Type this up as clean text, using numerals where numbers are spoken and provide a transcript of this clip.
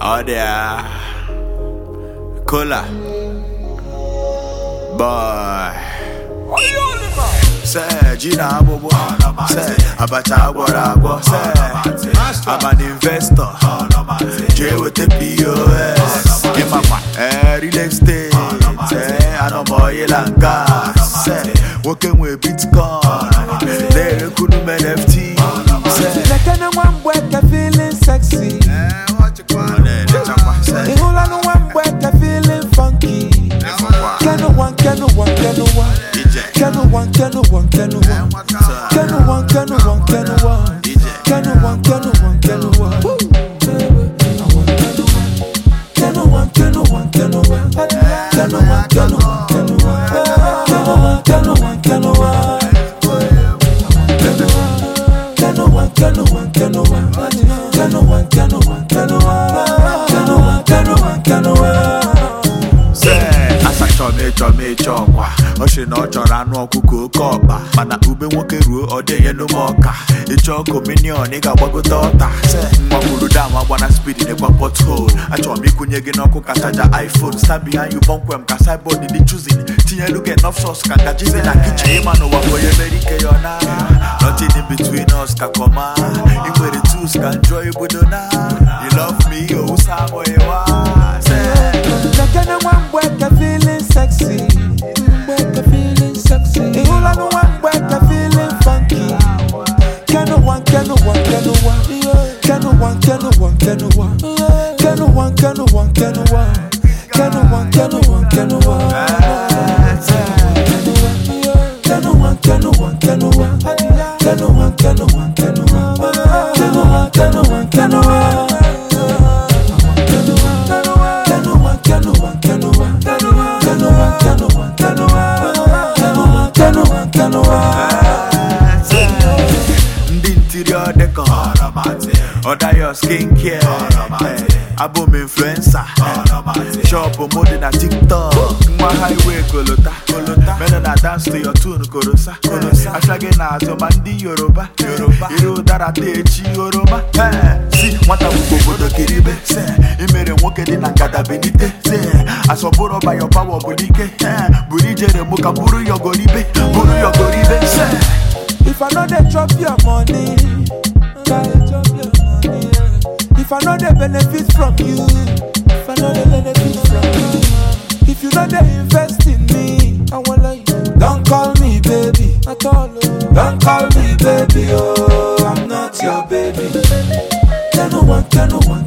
Oh there, Cola, boy. Say Gina Bobo, say Abacha Guarago, say I'm an investor. J with the POS, in my real estate. Say I know boy Lanka, say working with Bitcoin. They couldn't NFT. Say like anyone work a feeling sexy. The whole I know one work a feeling funky. Can one, can one, can one. Can one, can one, can one. Can one, can one, can one. Can one, can one, can one. Can one, can one, can one. Can one, can one, can one. Can one, can one. Chọkwa oshi na ọ chọrọ anụ ọkụkọ oke ọkpa mana ube nwoke ruo ọ dị enye n'ụmụ ọka ịchọ kominion ị ga-agbagote ọta mgbapụrụ dam agbana speed n'ekwa pothole achọrọ m ikwunye gị n'ọkụ ka chaja iPhone stand behind you bonkwem ka cyborg dị choosing tinyelu get enough sauce ka ngaji dị na kitchen ịma n'ụwa bụ onye mere ike ya na nothing in between us ka kọma ị nwere tools ka enjoy obodo na you love me ousa abụghịwa sexy, work a feeling sexy. The whole I know one work a feeling funky. Can one, can one, can one. Can one, can one, can one. Can one, can one, can one. Can one, can one, can one. Can one, can one, can one. Can one, can one, can one. Can one, can one. Ndị interior decor, order your skincare. Abom influencer, shop mode na TikTok. Nwa highway kolota, men na dance to your tune korosa. Ashage na azoma ndị Yoruba, iru dara techi Yoruba. Si nwata wugobodo kiribe, imere nwoke dị na nkata benite. Asoboro by your power bulike, buri jere muka buru yogoribe. If I know they drop your money, if I know they benefit from you, if I know they benefit from you, if you know they invest in me, I wanna you. Don't call me baby at all. Don't call me baby, oh, I'm not your baby. Can one, can one.